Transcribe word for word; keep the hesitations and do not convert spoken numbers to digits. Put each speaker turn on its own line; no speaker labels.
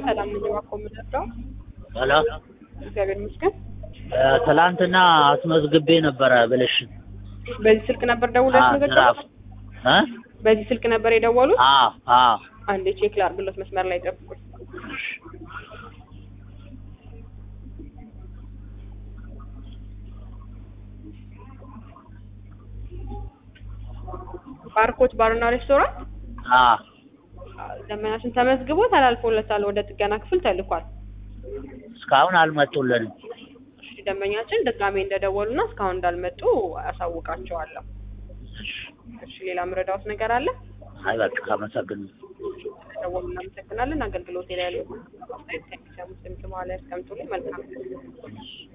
ሰላም ነኝ ማቆምነው
ሄሎ
እግዚአብሔር ይመስገን
ትላንትና አስመዝግቤ ነበር ብለሽ
በዚህ ስልክ ነበር ደውለሽ
ነገርኩት እ
በዚህ ስልክ ነበር የደወሉት
አዎ አዎ
አንዴ ቼክ ላድርግሎት መስመር ላይ ጠብቁኝ ባርኮት ባርና ሬስቶራንት
አዎ
ደመናሽን ተመዝግቦ ተላልፎለታል ወደ ጥገና ክፍል ተልኳል
እስካሁን አልመጡልንም
እሺ ደመኛችን ድጋሜ እንደደወሉና እስካሁን እንዳልመጡ አሳውቃቸዋለሁ እሺ ሌላ ምረዳውት ነገር አለ
አይ በቃ አመሰግናለሁ
ደወሉና እናመሰግናለን አገልግሎት ላይ ያለው አስተያየት ከሚሰሙት ድምጽ በኋላ ያስቀምጡልኝ መልካም